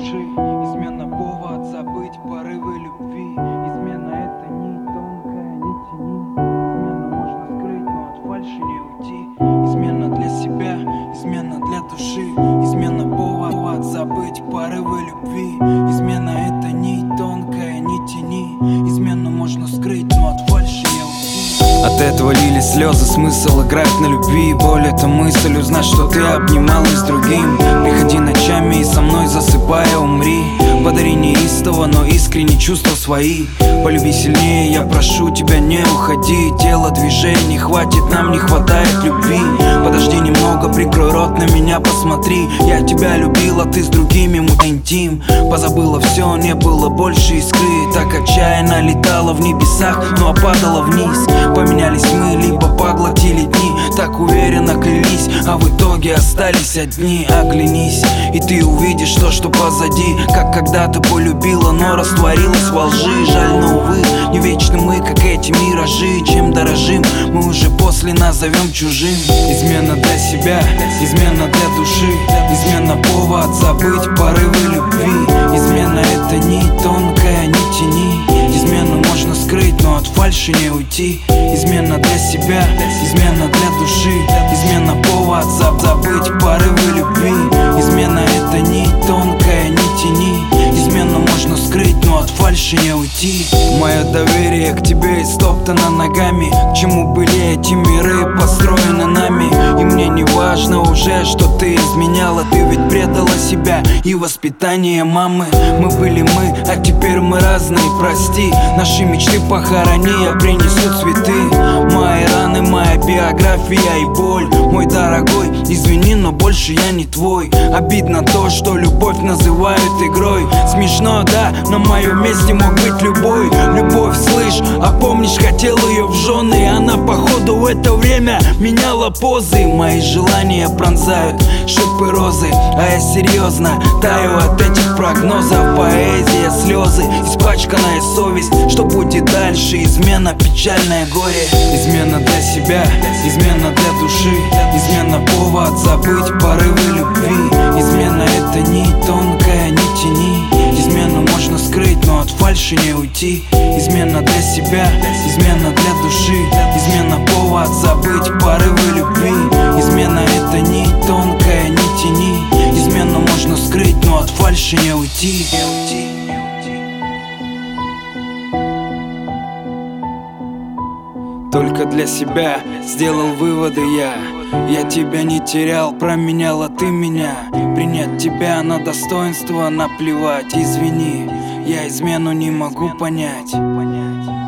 души. Измена повод забыть порывы любви. Измена это не тонкая, не тяни. Измену можно скрыть, но от фальши не уйти. Измена для себя, измена для души. Измена повод забыть порывы любви. Измена это не тонкая, не тяни. Измену можно скрыть, но от фальши не уйти. От этого лились слезы, смысл играть на любви. Боль — это мысль, узнать, что ты обнималась с другим. Приходи ночами и со мной засыпая умри. Подари неистово, но искренне чувства свои. Полюби сильнее, я прошу тебя, не уходи. Тело движений, хватит, нам не хватает любви. Подожди немного, прикрой рот, на меня посмотри. Я тебя любила, ты с другими интим. Позабыла все, не было больше искры. Так отчаянно летала в небесах, но падала вниз. Поменялись мы, либо поглотили дни. Так уверенно клялись, а в итоге остались одни. Оглянись, и ты увидишь то, что позади. Как когда-то полюбила, но растворилась во лжи. Жаль, но увы, не вечны мы, как эти миражи. Чем дорожим, мы уже после назовем чужим. Измена для себя, измена для души. Измена повод забыть порывы любви. Измена это не тонкая, не тяни. Измену можно скрыть, но от фальши не уйти. Измена для себя, измена для души. Измена повод забыть порывы любви. Измена это не тонкая, не тяни. Измену можно скрыть, но от фальши не уйти. Мое доверие к тебе истоптано ногами. К чему были эти миры построены нами? И мне не важно уже, что ты изменяла. Ты ведь предала себя и воспитание мамы. Мы были мы, а теперь мы разные, прости. Наши мечты похорони, я принесу цветы. Мои раны, моя биография и боль. Мой дорогой, извини, но больше я не твой. Обидно то, что любовь называют игрой. Смешно, да, на моем месте мог быть любой. Любовь, слышь, а помнишь, хотел ее в жены. И она походу в это время меняла позы. Мои желания пронзают шипы розы, а я серьезно таю от этих прогнозов. Поэзия, слезы, испачканная совесть. Что будет дальше? Измена, печальное горе. Измена для себя, измена для души. Измена повод забыть порывы любви. Измена это не тонкая, не тяни. Измену можно скрыть, но от фальши не уйти. Измена для себя, измена для души. Измена повод забыть порывы любви. Измена это не тонкая, не тяни. Измену можно скрыть, но от фальши не уйти. Только для себя сделал выводы я. Я тебя не терял, променяла ты меня. Принять тебя на достоинство наплевать. Извини, я измену не могу понять.